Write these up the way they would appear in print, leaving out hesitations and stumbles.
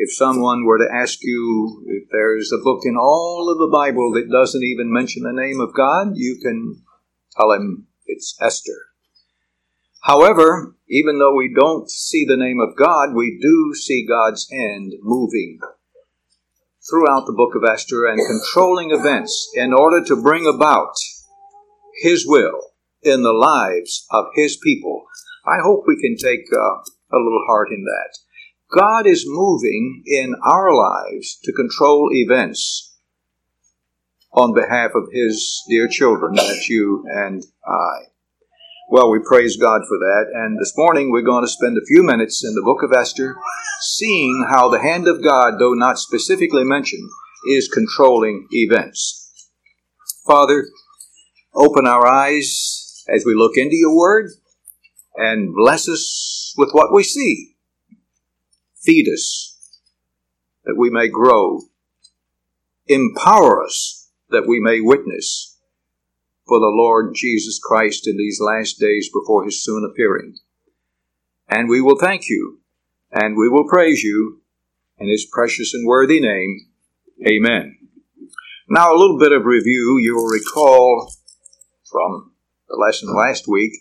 If someone were to ask you if there's a book in all of the Bible that doesn't even mention the name of God, you can tell him it's Esther. However, even though we don't see the name of God, we do see God's hand moving throughout the book of Esther and controlling events in order to bring about His will in the lives of His people. I hope we can take a little heart in that. God is moving in our lives to control events on behalf of His dear children, that's you and I. Well, we praise God for that, and this morning we're going to spend a few minutes in the book of Esther seeing how the hand of God, though not specifically mentioned, is controlling events. Father, open our eyes as we look into your word, and bless us with what we see. Feed us that we may grow. Empower us that we may witness for the Lord Jesus Christ in these last days before His soon appearing. And we will thank you, and we will praise you in His precious and worthy name. Amen. Now, a little bit of review. You will recall from the lesson last week,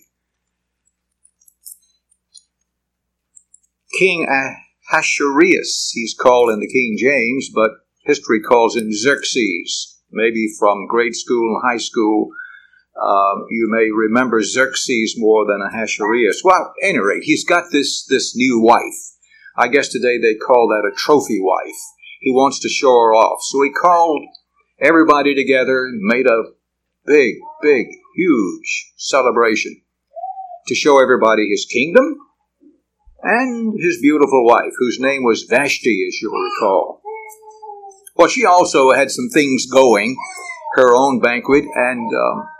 King Ahasuerus, he's called in the King James, but history calls him Xerxes. Maybe from grade school and high school, you may remember Xerxes more than Ahasuerus. Well, at any rate, he's got this new wife. I guess today they call that a trophy wife. He wants to show her off. So he called everybody together and made a big, huge celebration to show everybody his kingdom and his beautiful wife, whose name was Vashti, as you'll recall. Well, she also had some things going, her own banquet, and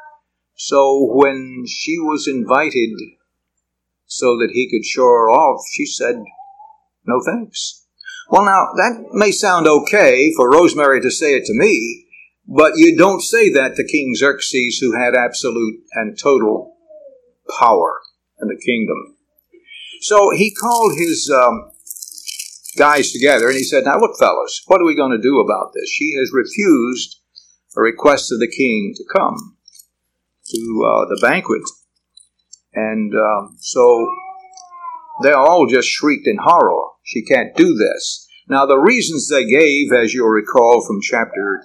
so when she was invited so that he could show her off, she said, no thanks. Well, now, that may sound okay for Rosemary to say it to me, but you don't say that to King Xerxes, who had absolute and total power in the kingdom. So he called his guys together and he said, now look, fellas, what are we going to do about this? She has refused a request of the king to come to the banquet. And so they all just shrieked in horror. She can't do this. Now, the reasons they gave, as you'll recall from chapter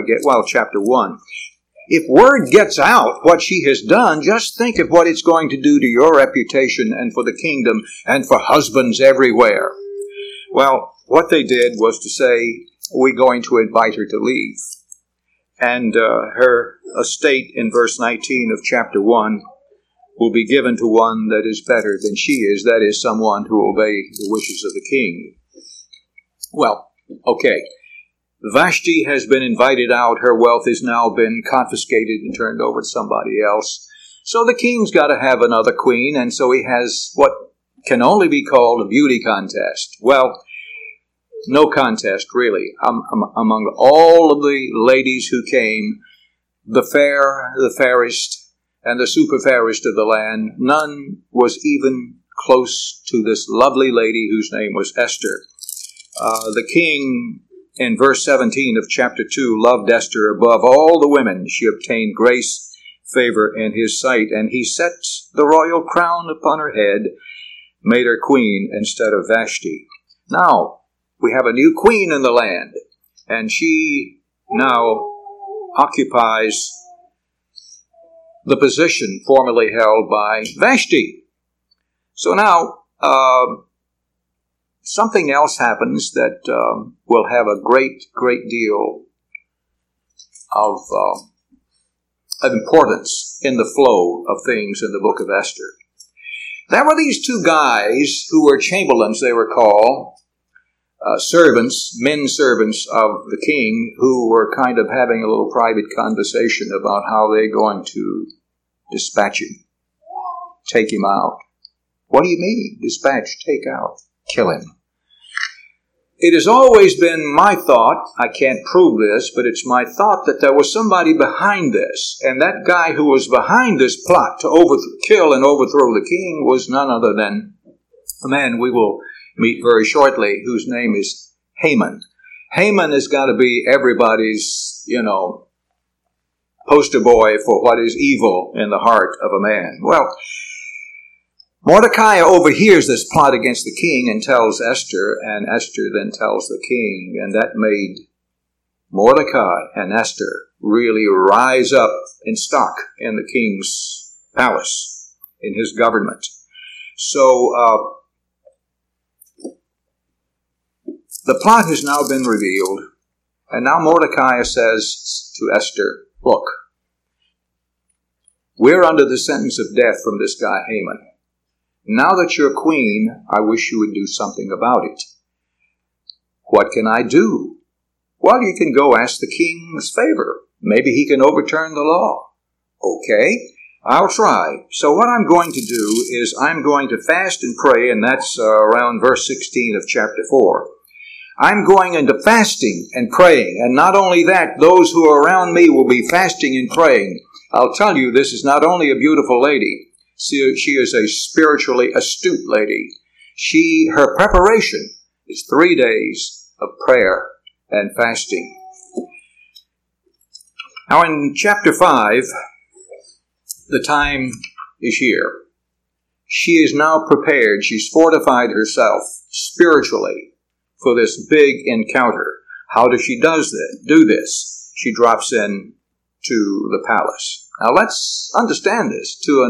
1, if word gets out what she has done, just think of what it's going to do to your reputation and for the kingdom and for husbands everywhere. Well, what they did was to say, we're going to invite her to leave. And her estate in verse 19 of chapter 1 will be given to one that is better than she is, that is, someone who will obey the wishes of the king. Well, okay. Vashti has been invited out. Her wealth has now been confiscated and turned over to somebody else. So the king's got to have another queen, and so he has what can only be called a beauty contest. Well, no contest, really. Among all of the ladies who came, the fair, the fairest, and the super fairest of the land, none was even close to this lovely lady whose name was Esther. The king, in verse 17 of chapter 2, loved Esther above all the women. She obtained grace, favor in his sight, and he set the royal crown upon her head, made her queen instead of Vashti. Now, we have a new queen in the land, and she now occupies the position formerly held by Vashti. So now, something else happens that will have a great deal of importance in the flow of things in the book of Esther. There were these two guys who were chamberlains, they were called, servants, men servants of the king, who were kind of having a little private conversation about how they're going to dispatch him, take him out. What do you mean? Dispatch, take out, kill him. It has always been my thought, I can't prove this, but it's my thought that there was somebody behind this, and that guy who was behind this plot to kill and overthrow the king was none other than a man we will meet very shortly, whose name is Haman. Haman has got to be everybody's, poster boy for what is evil in the heart of a man. Well, Mordecai overhears this plot against the king and tells Esther, and Esther then tells the king, and that made Mordecai and Esther really rise up in stock in the king's palace, in his government. So the plot has now been revealed, and now Mordecai says to Esther, look, we're under the sentence of death from this guy Haman. Now that you're queen, I wish you would do something about it. What can I do? Well, you can go ask the king's favor. Maybe he can overturn the law. Okay, I'll try. So what I'm going to do is I'm going to fast and pray, and that's around verse 16 of chapter 4. I'm going into fasting and praying, and not only that, those who are around me will be fasting and praying. I'll tell you, this is not only a beautiful lady, she is a spiritually astute lady. Her preparation is 3 days of prayer and fasting. Now in chapter 5, the time is here. She is now prepared. She's fortified herself spiritually for this big encounter. How does she do this? She drops in to the palace. Now let's understand this. To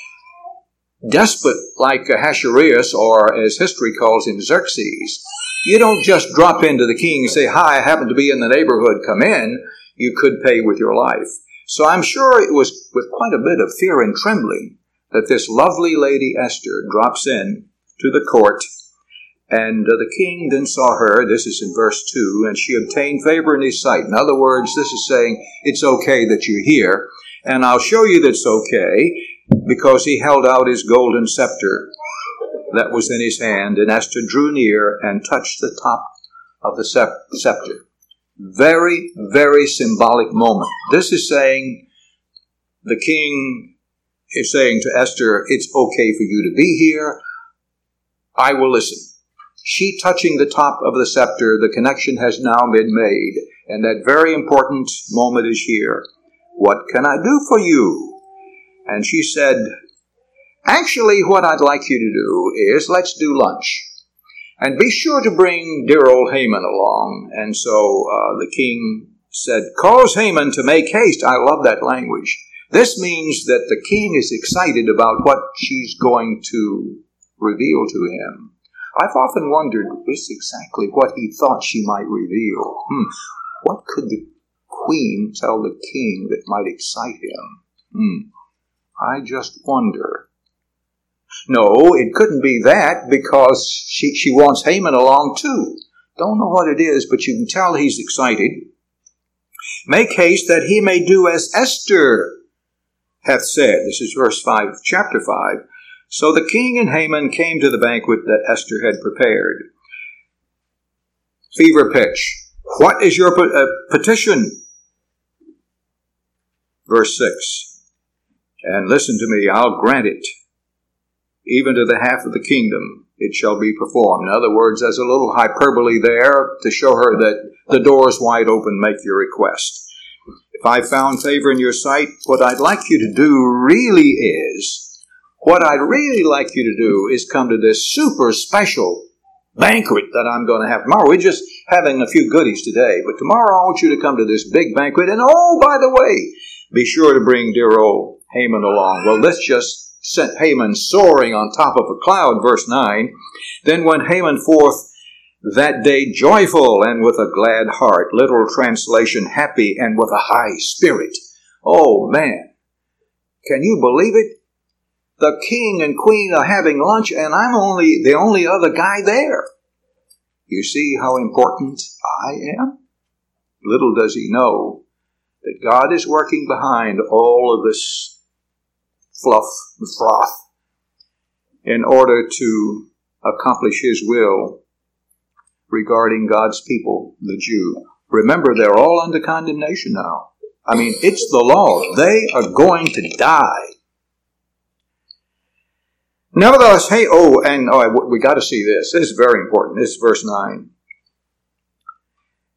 a despot like Ahasuerus, or as history calls him, Xerxes, you don't just drop into the king and say, hi, I happen to be in the neighborhood, come in. You could pay with your life. So I'm sure it was with quite a bit of fear and trembling that this lovely lady Esther drops in to the court. And the king then saw her, this is in verse 2, and she obtained favor in his sight. In other words, this is saying, it's okay that you're here, and I'll show you that's okay, because he held out his golden scepter that was in his hand, and Esther drew near and touched the top of the scepter. Very, very symbolic moment. This is saying, the king is saying to Esther, it's okay for you to be here, I will listen. She touching the top of the scepter, the connection has now been made, and that very important moment is here. What can I do for you? And she said, actually, what I'd like you to do is let's do lunch. And be sure to bring dear old Haman along. And so the king said, cause Haman to make haste. I love that language. This means that the king is excited about what she's going to reveal to him. I've often wondered just exactly what he thought she might reveal. What could the queen tell the king that might excite him? I just wonder. No, it couldn't be that, because she wants Haman along too. Don't know what it is, but you can tell he's excited. Make haste that he may do as Esther hath said. This is verse 5 of chapter 5. So the king and Haman came to the banquet that Esther had prepared. Fever pitch. What is your petition? Verse 6. And listen to me, I'll grant it. Even to the half of the kingdom it shall be performed. In other words, there's a little hyperbole there to show her that the door's wide open, make your request. If I found favor in your sight, what I'd like you to do really is, what I'd really like you to do is come to this super special banquet that I'm going to have tomorrow. We're just having a few goodies today, but tomorrow I want you to come to this big banquet. And oh, by the way, be sure to bring dear old Haman along. Well, this just sent Haman soaring on top of a cloud, verse 9. Then went Haman forth that day joyful and with a glad heart. Literal translation, happy and with a high spirit. Oh, man. Can you believe it? The king and queen are having lunch, and I'm the only other guy there. You see how important I am? Little does he know that God is working behind all of this fluff and froth in order to accomplish his will regarding God's people, the Jew. Remember, they're all under condemnation now. I mean, it's the law. They are going to die. Nevertheless, we got to see this. This is very important. This is verse 9.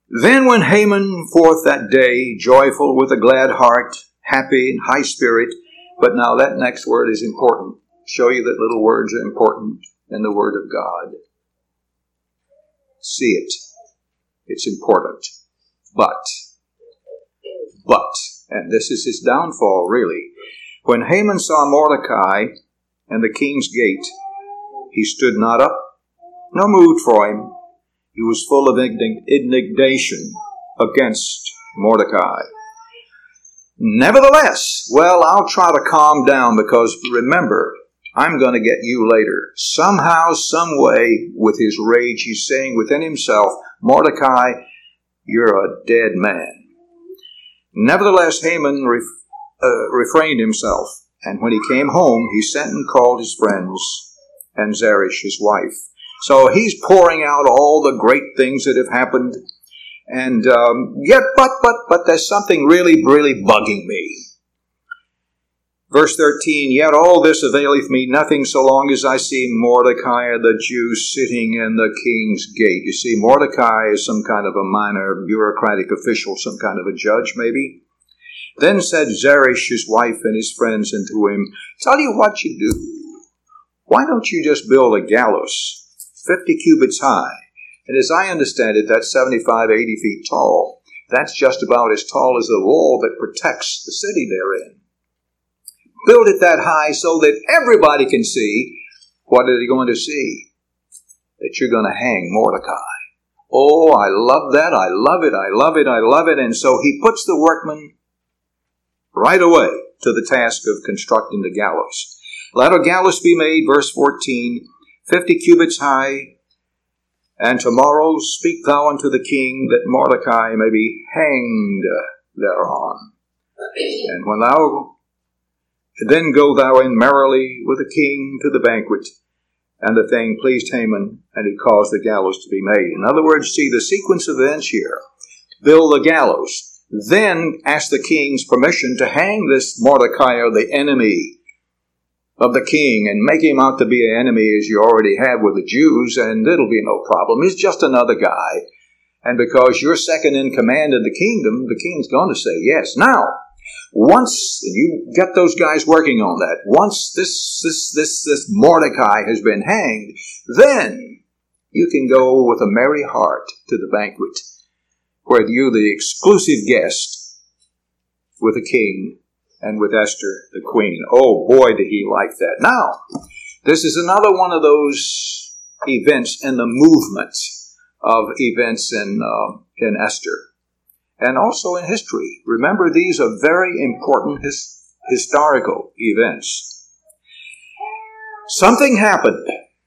Then went Haman forth that day, joyful with a glad heart, happy and high spirit. But now that next word is important. Show you that little words are important in the Word of God. See it. It's important. But, and this is his downfall really, when Haman saw Mordecai in the king's gate, he stood not up, nor moved for him. He was full of indignation against Mordecai. Nevertheless, well, I'll try to calm down, because remember, I'm going to get you later. Somehow, some way, with his rage, he's saying within himself, Mordecai, you're a dead man. Nevertheless, Haman refrained himself, and when he came home, he sent and called his friends and Zeresh, his wife. So he's pouring out all the great things that have happened, and yet, but there's something really bugging me. Verse 13, yet all this availeth me nothing so long as I see Mordecai the Jew sitting in the king's gate. You see, Mordecai is some kind of a minor bureaucratic official, some kind of a judge maybe. Then said Zeresh, his wife, and his friends unto him, tell you what you do. Why don't you just build a gallows 50 cubits high? And as I understand it, that's 75, 80 feet tall. That's just about as tall as the wall that protects the city they're in. Build it that high so that everybody can see. What are they going to see? That you're going to hang Mordecai. Oh, I love that. I love it. I love it. I love it. And so he puts the workmen right away to the task of constructing the gallows. Let a gallows be made, verse 14, 50 cubits high, and tomorrow speak thou unto the king that Mordecai may be hanged thereon. And when thou then go thou in merrily with the king to the banquet. And the thing pleased Haman, and he caused the gallows to be made. In other words, see the sequence of events here. Build the gallows. Then ask the king's permission to hang this Mordecai, the enemy of the king, and make him out to be an enemy as you already have with the Jews, and it'll be no problem. He's just another guy. And because you're second in command of the kingdom, the king's going to say yes. Now, once you get those guys working on that, once this Mordecai has been hanged, then you can go with a merry heart to the banquet, where you're the exclusive guest with the king and with Esther, the queen. Oh boy, did he like that. Now, this is another one of those events in the movement of events in Esther. And also in history. Remember, these are very important historical events. Something happened.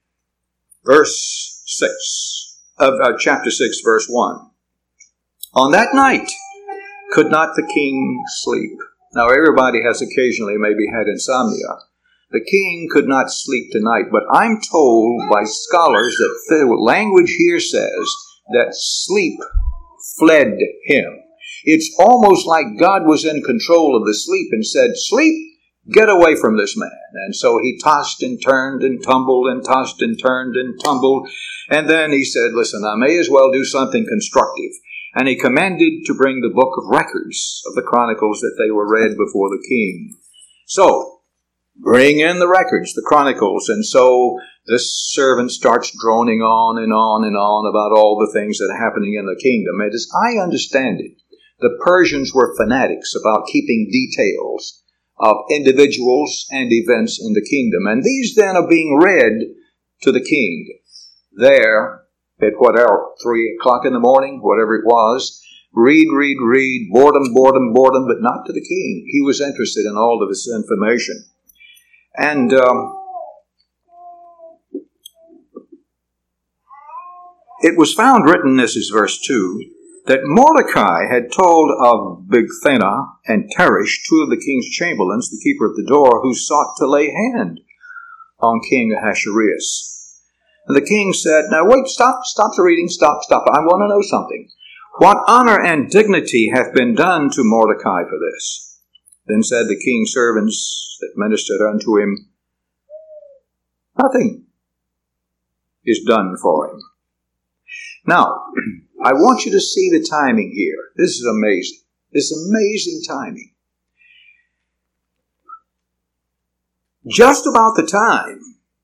Verse 6 of chapter 6, verse 1. On that night could not the king sleep. Now, everybody has occasionally maybe had insomnia. The king could not sleep tonight, but I'm told by scholars that the language here says that sleep fled him. It's almost like God was in control of the sleep and said, sleep, get away from this man. And so he tossed and turned and tumbled and tossed and turned and tumbled. And then he said, listen, I may as well do something constructive. And he commanded to bring the book of records of the chronicles that they were read before the king. So, bring in the records, the chronicles. And so this servant starts droning on and on and on about all the things that are happening in the kingdom. And as I understand it, the Persians were fanatics about keeping details of individuals and events in the kingdom. And these then are being read to the king there at 3 o'clock in the morning, whatever it was. Read, boredom, but not to the king. He was interested in all of this information. And it was found written, this is verse 2, that Mordecai had told of Bigthana and Teresh, two of the king's chamberlains, the keeper of the door, who sought to lay hand on King Ahasuerus. And the king said, now wait, stop the reading, stop. I want to know something. What honor and dignity hath been done to Mordecai for this? Then said the king's servants that ministered unto him, nothing is done for him. Now, I want you to see the timing here. This is amazing. This amazing timing. Just about the time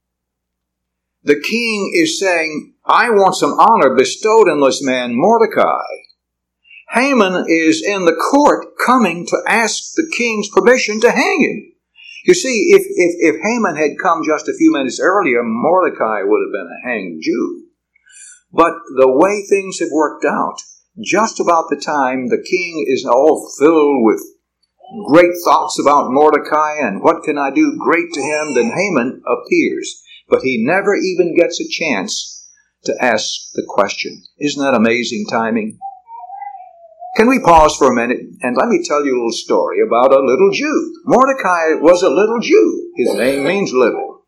the king is saying, I want some honor bestowed on this man Mordecai, Haman is in the court coming to ask the king's permission to hang him. You see, if Haman had come just a few minutes earlier, Mordecai would have been a hanged Jew. But the way things have worked out, just about the time the king is all filled with great thoughts about Mordecai and what can I do great to him, then Haman appears. But he never even gets a chance to ask the question. Isn't that amazing timing? Can we pause for a minute and let me tell you a little story about a little Jew. Mordecai was a little Jew. His name means little.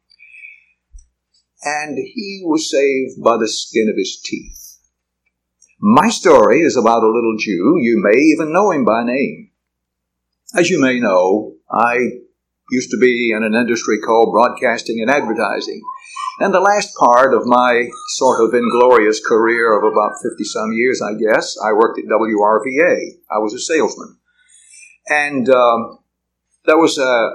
And he was saved by the skin of his teeth. My story is about a little Jew. You may even know him by name. As you may know, I used to be in an industry called broadcasting and advertising. And the last part of my sort of inglorious career of about 50-some years, I guess, I worked at WRVA. I was a salesman. And there was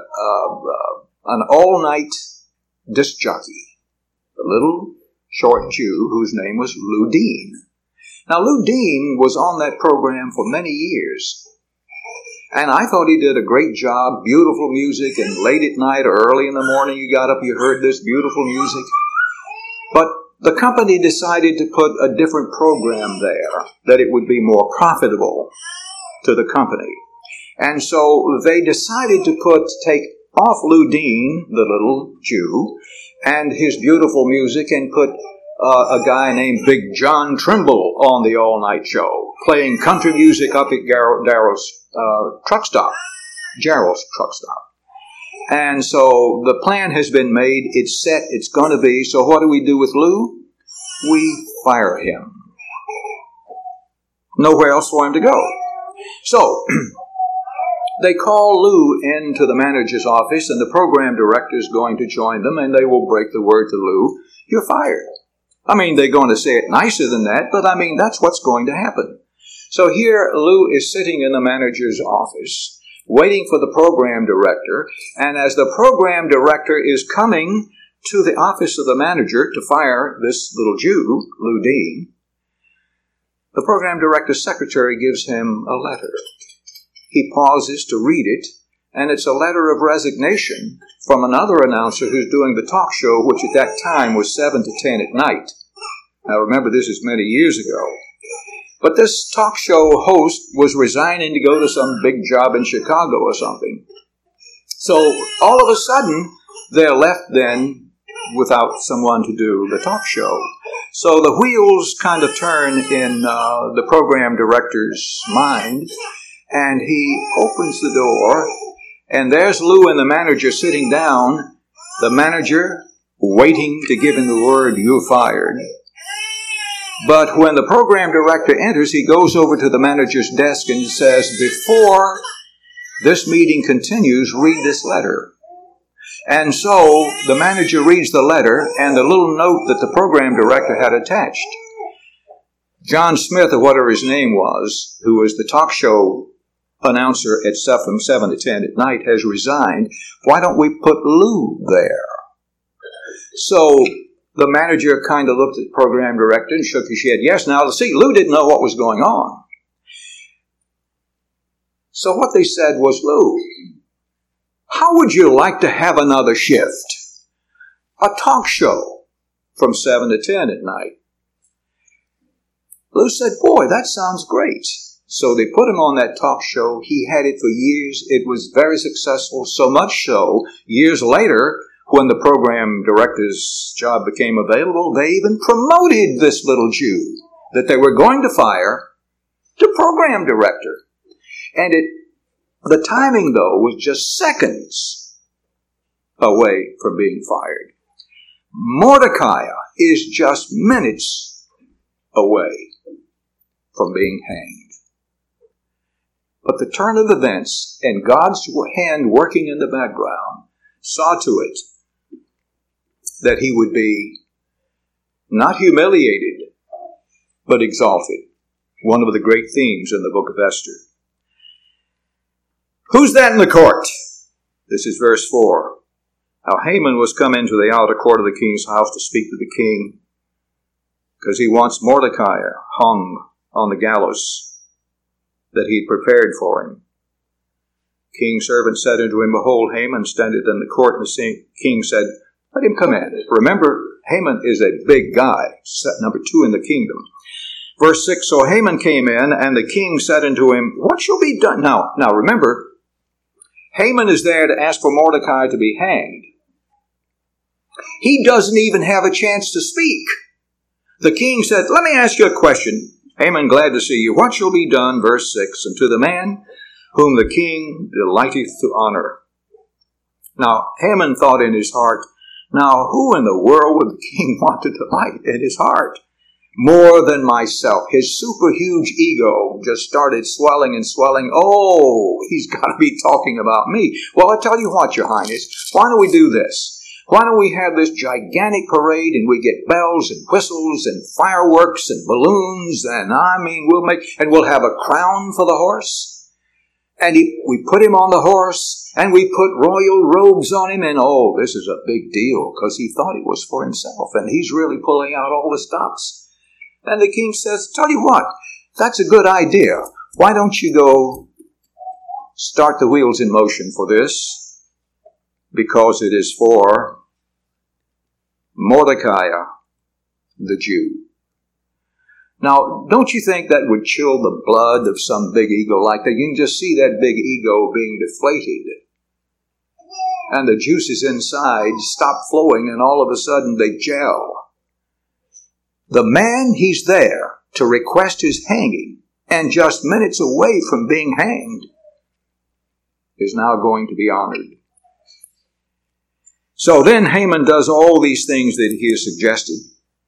an all-night disc jockey, a little short Jew whose name was Lou Dean. Now, Lou Dean was on that program for many years. And I thought he did a great job, beautiful music, and late at night or early in the morning you got up, you heard this beautiful music. But the company decided to put a different program there, that it would be more profitable to the company. And so they decided to take off Lou Dean, the little Jew, and his beautiful music, and put a guy named Big John Trimble on the all-night show, playing country music up at Darrow's truck stop, Jarrell's truck stop. And so the plan has been made, it's set, it's going to be. So what do we do with Lou? We fire him. Nowhere else for him to go. So they call Lou into the manager's office, and the program director is going to join them, and they will break the word to Lou, you're fired. I mean, they're going to say it nicer than that, but I mean, that's what's going to happen. So here, Lou is sitting in the manager's office, waiting for the program director, and as the program director is coming to the office of the manager to fire this little Jew, Lou Dean, the program director's secretary gives him a letter. He pauses to read it, and it's a letter of resignation from another announcer who's doing the talk show, which at that time was 7 to 10 at night. Now remember, this is many years ago. But this talk show host was resigning to go to some big job in Chicago or something. So all of a sudden, they're left then without someone to do the talk show. So the wheels kind of turn in the program director's mind, and he opens the door, and there's Lou and the manager sitting down, the manager waiting to give him the word, you're fired. But when the program director enters, he goes over to the manager's desk and says, before this meeting continues, read this letter. And so the manager reads the letter and the little note that the program director had attached. John Smith, or whatever his name was, who was the talk show announcer at from 7 to 10 at night, has resigned. Why don't we put Lou there? So the manager kind of looked at the program director and shook his head. Yes, now, see, Lou didn't know what was going on. So what they said was, Lou, how would you like to have another shift? A talk show from 7 to 10 at night. Lou said, boy, that sounds great. So they put him on that talk show. He had it for years. It was very successful, so much so, years later, when the program director's job became available, they even promoted this little Jew that they were going to fire to program director. And the timing, though, was just seconds away from being fired. Mordecai is just minutes away from being hanged. But the turn of events and God's hand working in the background saw to it that he would be not humiliated, but exalted. One of the great themes in the book of Esther. Who's that in the court? This is verse 4. How Haman was come into the outer court of the king's house to speak to the king, because he wants Mordecai hung on the gallows that he'd prepared for him. King's servant said unto him, Behold, Haman standeth in the court. And the king said, Let him come in. Remember, Haman is a big guy, number 2 in the kingdom. Verse 6, So Haman came in, and the king said unto him, What shall be done? Now remember, Haman is there to ask for Mordecai to be hanged. He doesn't even have a chance to speak. The king said, Let me ask you a question. Haman, glad to see you. What shall be done? Verse 6, And to the man whom the king delighteth to honor. Now, Haman thought in his heart, now who in the world would the king want to delight in his heart? More than myself. His super huge ego just started swelling and swelling. Oh, he's got to be talking about me. Well, I tell you what, Your Highness, why don't we do this? Why don't we have this gigantic parade and we get bells and whistles and fireworks and balloons and we'll have a crown for the horse. And we put him on the horse and we put royal robes on him, and this is a big deal because he thought it was for himself and he's really pulling out all the stops. And the king says, Tell you what, that's a good idea. Why don't you go start the wheels in motion for this? Because it is for Mordecai, the Jew. Now, don't you think that would chill the blood of some big ego like that? You can just see that big ego being deflated. And the juices inside stop flowing and all of a sudden they gel. The man, he's there to request his hanging, and just minutes away from being hanged, is now going to be honored. So then Haman does all these things that he has suggested.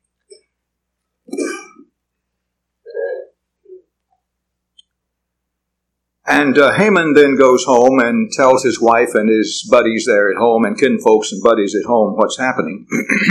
And Haman then goes home and tells his wife and his buddies there at home and kinfolks and buddies at home what's happening.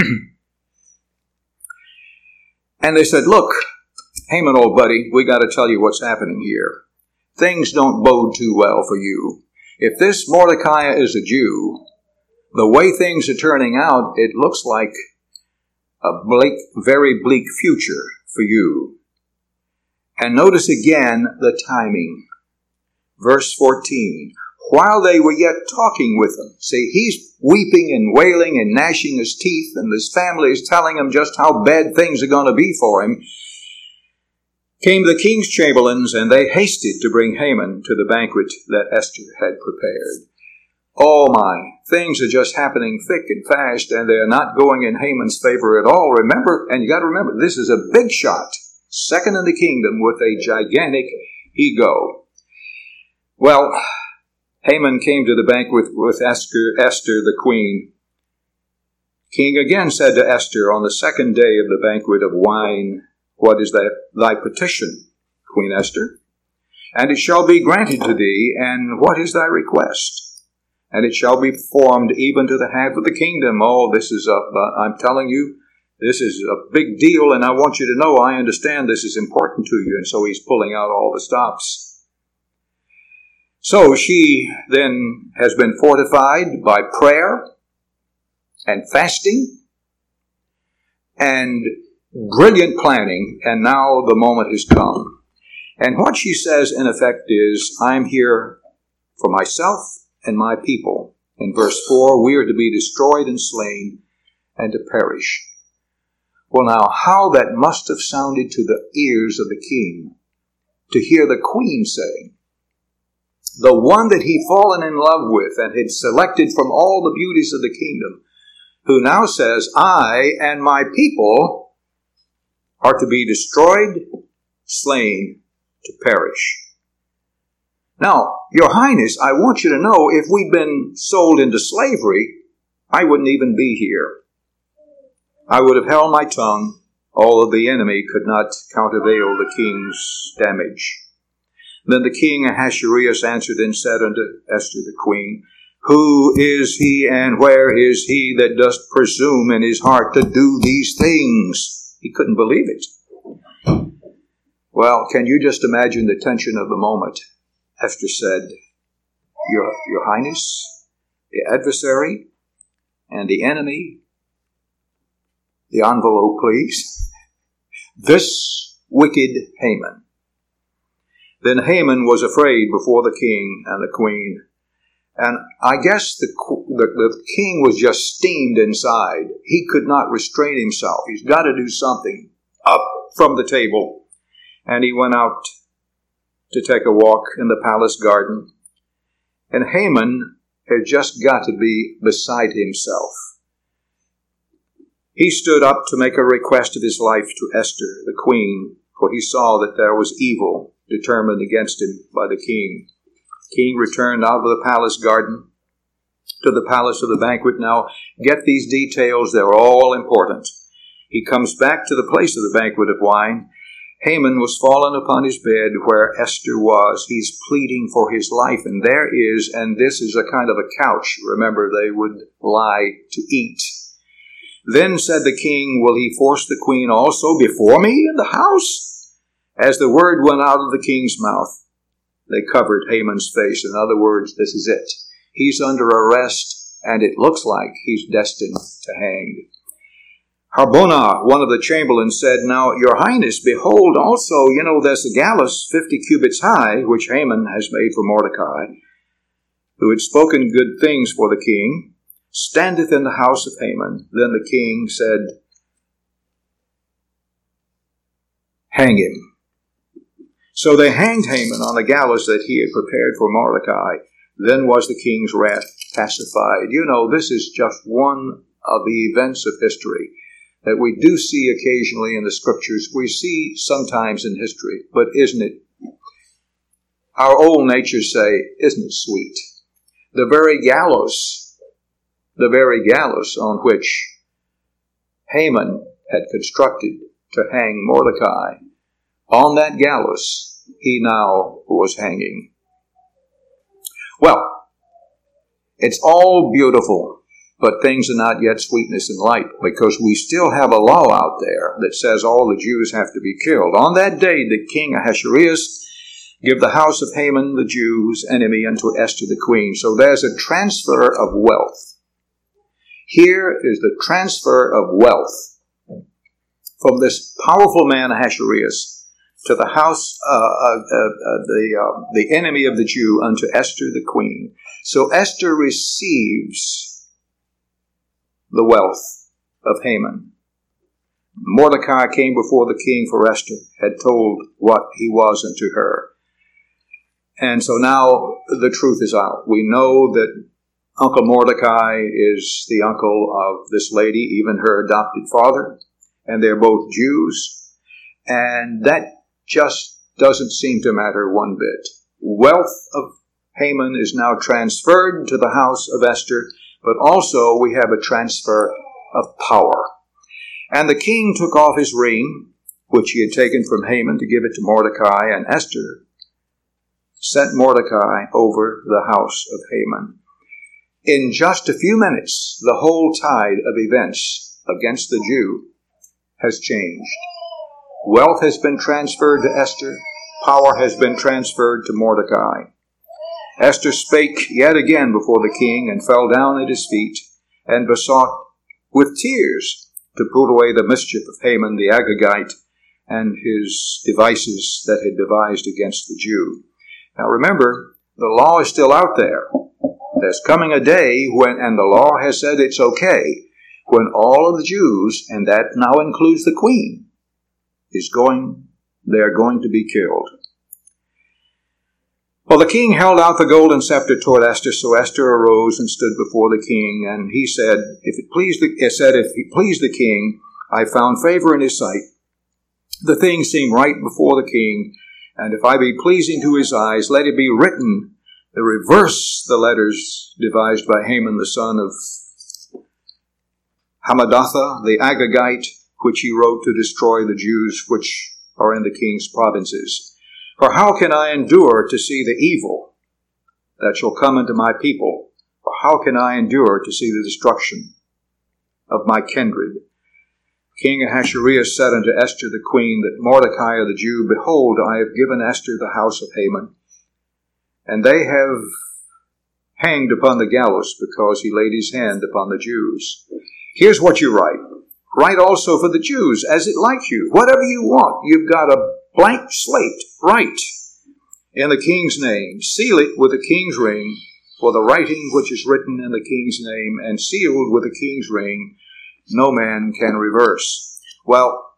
And they said, Look, Haman, old buddy, we got to tell you what's happening here. Things don't bode too well for you. If this Mordecai is a Jew, the way things are turning out, it looks like a very bleak future for you. And notice again the timing. Verse 14, while they were yet talking with him. See, he's weeping and wailing and gnashing his teeth, and his family is telling him just how bad things are going to be for him. Came the king's chamberlains, and they hasted to bring Haman to the banquet that Esther had prepared. Oh my, things are just happening thick and fast, and they're not going in Haman's favor at all. Remember, and you got to remember, this is a big shot, second in the kingdom with a gigantic ego. Well, Haman came to the banquet with Esther the queen. King again said to Esther on the second day of the banquet of wine, What is thy petition, Queen Esther? And it shall be granted to thee, and what is thy request? And it shall be performed even to the half of the kingdom. Oh, this is I'm telling you, this is a big deal, and I want you to know I understand this is important to you. And so he's pulling out all the stops. So she then has been fortified by prayer and fasting and brilliant planning, and now the moment has come. And what she says, in effect, is, I'm here for myself and my people. In verse 4, we are to be destroyed and slain and to perish. Well, now, how that must have sounded to the ears of the king to hear the queen say, the one that he'd fallen in love with and had selected from all the beauties of the kingdom, who now says, I and my people are to be destroyed, slain, to perish. Now, Your Highness, I want you to know, if we'd been sold into slavery, I wouldn't even be here. I would have held my tongue, although the enemy could not countervail the king's damage. Then the king Ahasuerus answered and said unto Esther the queen, Who is he and where is he that doth presume in his heart to do these things? He couldn't believe it. Well, can you just imagine the tension of the moment? Esther said, Your Highness, the adversary and the enemy, the envelope, please, this wicked Haman. Then Haman was afraid before the king and the queen. And I guess the king was just steamed inside. He could not restrain himself. He's got to do something. Up from the table. And he went out to take a walk in the palace garden. And Haman had just got to be beside himself. He stood up to make a request of his life to Esther, the queen, for he saw that there was evil determined against him by the king. King returned out of the palace garden to the palace of the banquet. Now, get these details, they're all important. He comes back to the place of the banquet of wine. Haman was fallen upon his bed where Esther was. He's pleading for his life, and there is, and this is a kind of a couch. Remember, they would lie to eat. Then said the king, will he force the queen also before me in the house? As the word went out of the king's mouth, they covered Haman's face. In other words, this is it. He's under arrest, and it looks like he's destined to hang. Harbonah, one of the chamberlains, said, now, your highness, behold also, there's a gallows 50 cubits high, which Haman has made for Mordecai, who had spoken good things for the king, standeth in the house of Haman. Then the king said, hang him. So they hanged Haman on the gallows that he had prepared for Mordecai. Then was the king's wrath pacified. This is just one of the events of history that we do see occasionally in the scriptures. We see sometimes in history, but isn't it? Our old natures say, isn't it sweet? The very gallows on which Haman had constructed to hang Mordecai, on that gallows he now was hanging. Well, it's all beautiful, but things are not yet sweetness and light, because we still have a law out there that says all the Jews have to be killed. On that day did King Ahasuerus give the house of Haman the Jews' enemy unto Esther the queen. So there's a transfer of wealth. Here is the transfer of wealth from this powerful man Ahasuerus to the house the enemy of the Jew unto Esther the queen. So Esther receives the wealth of Haman. Mordecai came before the king, for Esther had told what he was unto her. And so now the truth is out. We know that Uncle Mordecai is the uncle of this lady, even her adopted father, and they're both Jews. And that just doesn't seem to matter one bit. Wealth of Haman is now transferred to the house of Esther, but also we have a transfer of power. And the king took off his ring, which he had taken from Haman, to give it to Mordecai, and Esther sent Mordecai over the house of Haman. In just a few minutes, the whole tide of events against the Jew has changed. Wealth has been transferred to Esther. Power has been transferred to Mordecai. Esther spake yet again before the king, and fell down at his feet, and besought with tears to put away the mischief of Haman the Agagite, and his devices that had devised against the Jew. Now remember, the law is still out there. There's coming a day when, and the law has said it's okay, when all of the Jews, and that now includes the queen, they're going to be killed. Well, the king held out the golden scepter toward Esther, so Esther arose and stood before the king, and he said, if he pleased the king, I found favor in his sight. The thing seemed right before the king, and if I be pleasing to his eyes, let it be written to reverse the letters devised by Haman the son of Hammedatha the Agagite, which he wrote to destroy the Jews which are in the king's provinces. For how can I endure to see the evil that shall come into my people? Or how can I endure to see the destruction of my kindred? King Ahasuerus said unto Esther the queen, that Mordecai the Jew, behold, I have given Esther the house of Haman, and they have hanged upon the gallows because he laid his hand upon the Jews. Here's what you write. Write also for the Jews, as it likes you. Whatever you want. You've got a blank slate. Write in the king's name. Seal it with the king's ring, for the writing which is written in the king's name and sealed with the king's ring, no man can reverse. Well,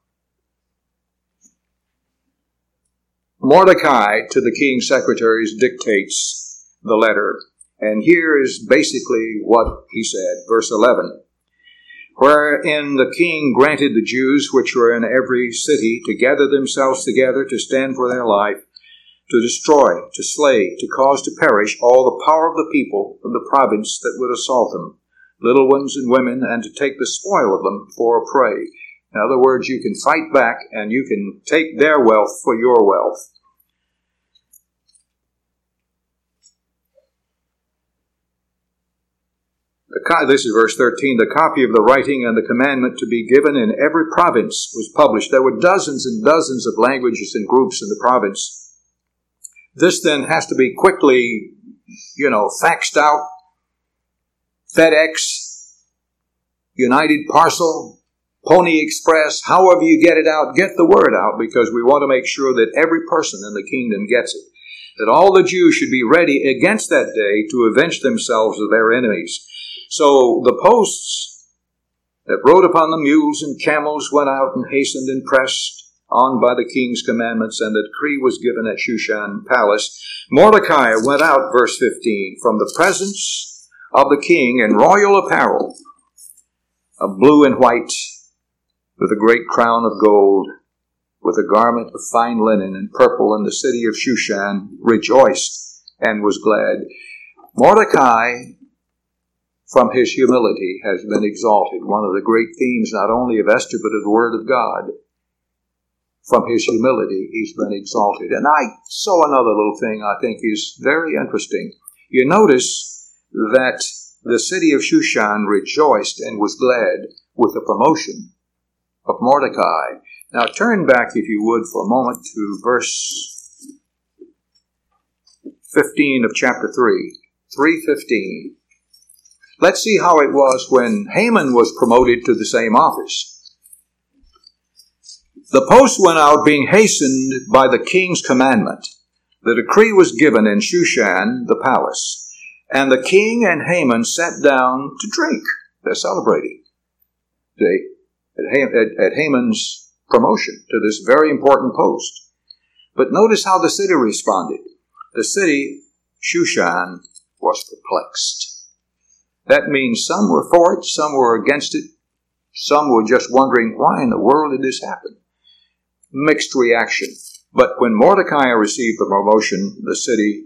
Mordecai to the king's secretaries dictates the letter. And here is basically what he said. Verse 11. Wherein the king granted the Jews which were in every city to gather themselves together to stand for their life, to destroy, to slay, to cause to perish all the power of the people of the province that would assault them, little ones and women, and to take the spoil of them for a prey. In other words, you can fight back and you can take their wealth for your wealth. This is verse 13. The copy of the writing and the commandment to be given in every province was published. There were dozens and dozens of languages and groups in the province. This then has to be quickly, faxed out. FedEx, United Parcel, Pony Express, however you get it out, get the word out, because we want to make sure that every person in the kingdom gets it. That all the Jews should be ready against that day to avenge themselves of their enemies. So the posts that rode upon the mules and camels went out and hastened and pressed on by the king's commandments, and the decree was given at Shushan Palace. Mordecai went out, verse 15, from the presence of the king in royal apparel, of blue and white, with a great crown of gold, with a garment of fine linen and purple, and the city of Shushan rejoiced and was glad. Mordecai, from his humility, has been exalted. One of the great themes, not only of Esther, but of the Word of God. From his humility, he's been exalted. And I saw another little thing I think is very interesting. You notice that the city of Shushan rejoiced and was glad with the promotion of Mordecai. Now turn back, if you would, for a moment to verse 15 of chapter 3. 3:15. Let's see how it was when Haman was promoted to the same office. The post went out being hastened by the king's commandment. The decree was given in Shushan, the palace, and the king and Haman sat down to drink. They're celebrating at Haman's promotion to this very important post. But notice how the city responded. The city, Shushan, was perplexed. That means some were for it, some were against it, some were just wondering, why in the world did this happen? Mixed reaction. But when Mordecai received the promotion, the city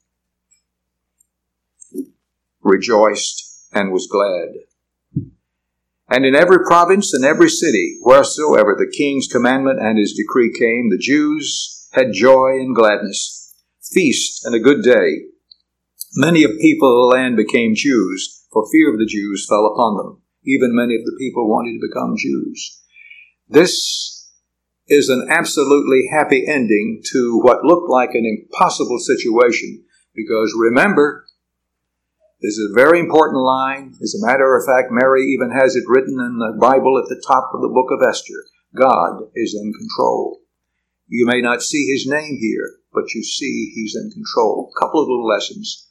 rejoiced and was glad. And in every province and every city, wheresoever the king's commandment and his decree came, the Jews had joy and gladness, feast and a good day. Many of the people of the land became Jews, for fear of the Jews fell upon them. Even many of the people wanted to become Jews. This is an absolutely happy ending to what looked like an impossible situation, because remember, this is a very important line. As a matter of fact, Mary even has it written in the Bible at the top of the book of Esther. God is in control. You may not see his name here, but you see he's in control. A couple of little lessons.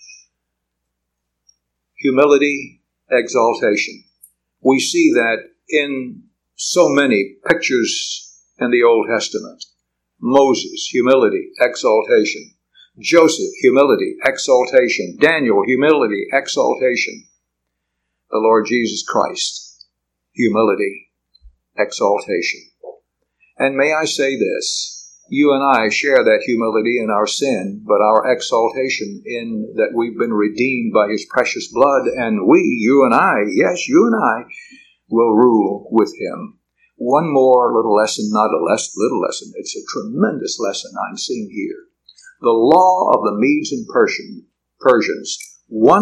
Humility, exaltation. We see that in so many pictures in the Old Testament. Moses, humility, exaltation. Joseph, humility, exaltation. Daniel, humility, exaltation. The Lord Jesus Christ, humility, exaltation. And may I say this, you and I share that humility in our sin, but our exaltation in that we've been redeemed by his precious blood, and you and I, will rule with him. One more little lesson, not a little lesson, it's a tremendous lesson I'm seeing here. The law of the Medes and Persians,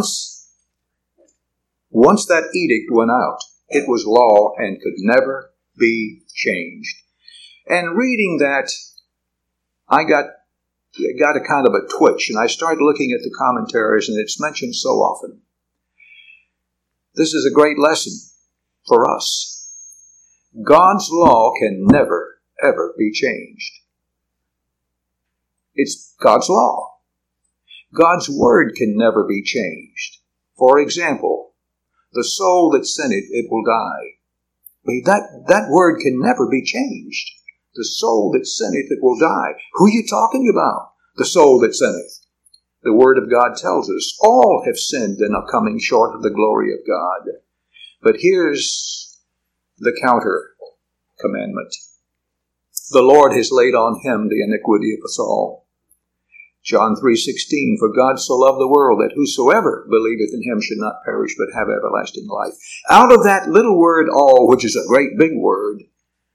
once that edict went out, it was law and could never be changed. And reading that, I got a kind of a twitch, and I started looking at the commentaries, and it's mentioned so often. This is a great lesson for us. God's law can never, ever be changed. It's God's law. God's word can never be changed. For example, the soul that sinneth, it will die. I mean, that word can never be changed. The soul that sinneth, it will die. Who are you talking about? The soul that sinneth. The word of God tells us all have sinned and are coming short of the glory of God. But here's the counter commandment. The Lord has laid on him the iniquity of us all. John 3:16, for God so loved the world that whosoever believeth in him should not perish but have everlasting life. Out of that little word all, which is a great big word,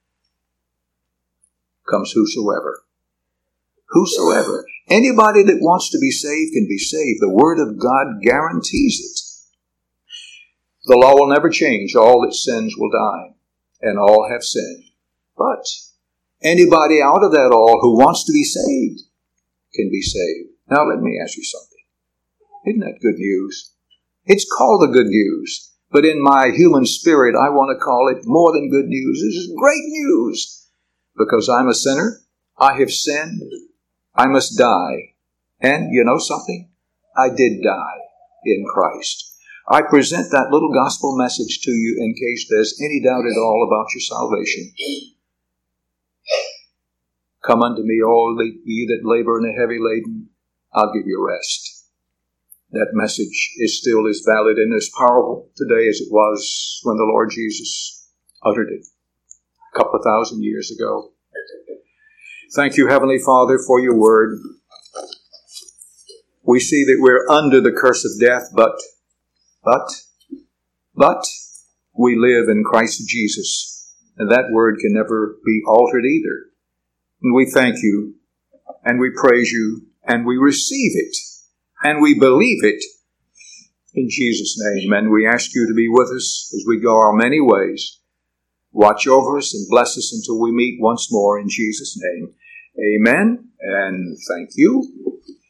comes whosoever. Whosoever. Anybody that wants to be saved can be saved. The word of God guarantees it. The law will never change. All that sins will die, and all have sinned. But anybody out of that all who wants to be saved can be saved. Now let me ask you something. Isn't that good news? It's called the good news. But in my human spirit, I want to call it more than good news. This is great news. Because I'm a sinner. I have sinned. I must die. And you know something? I did die in Christ. I present that little gospel message to you in case there's any doubt at all about your salvation. Come unto me, all ye that labor and are heavy laden, I'll give you rest. That message is still as valid and as powerful today as it was when the Lord Jesus uttered it a couple of thousand years ago. Thank you, Heavenly Father, for your word. We see that we're under the curse of death, but we live in Christ Jesus. And that word can never be altered either. And we thank you, and we praise you, and we receive it, and we believe it in Jesus' name. And we ask you to be with us as we go our many ways. Watch over us and bless us until we meet once more in Jesus' name. Amen, and thank you.